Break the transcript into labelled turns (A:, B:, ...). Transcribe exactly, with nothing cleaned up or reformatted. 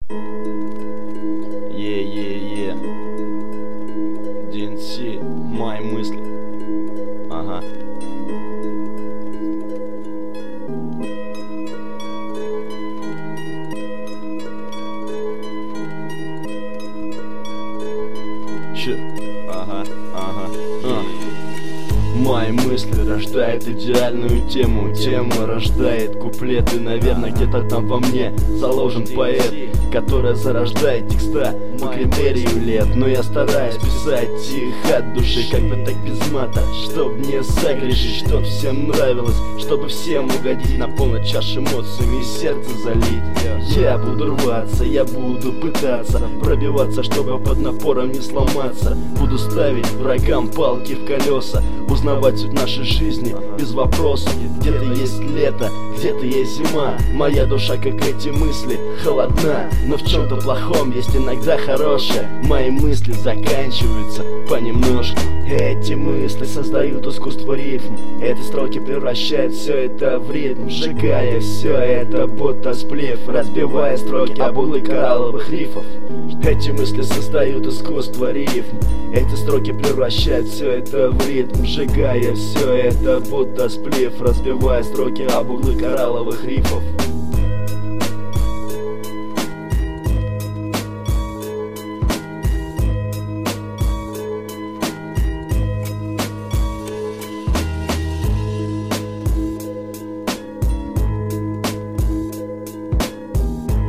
A: Е-е-е. ди эн си, мои мысли. Ага. Че? Ага, ага. А. Мои мысли рождают идеальную тему. Тема рождает куплеты. Наверное, где-то там во мне заложен поэт, который зарождает текста по критерию лет. Но я стараюсь писать их от души, как бы так без мата, чтоб не согрешить, чтоб всем нравилось, чтобы всем угодить, наполнить чаш эмоциями и сердце залить. Я буду рваться, я буду пытаться пробиваться, чтобы под напором не сломаться. Буду ставить врагам палки в колеса, узнавать суть нашей жизни без вопросов. Где-то есть лето, где-то есть зима. Моя душа, как эти мысли, холодна, но в чем-то плохом есть иногда хорошее. Мои мысли заканчиваются понемножку. Эти мысли создают искусство рифм. Эти строки превращают все это в ритм, сжигая все это будто сплив, разбивая строки об углы коралловых рифов. Эти мысли создают искусство рифм. Эти строки превращают все это в ритм, сжигая все это будто сплив, разбивая строки об углы коралловых рифов.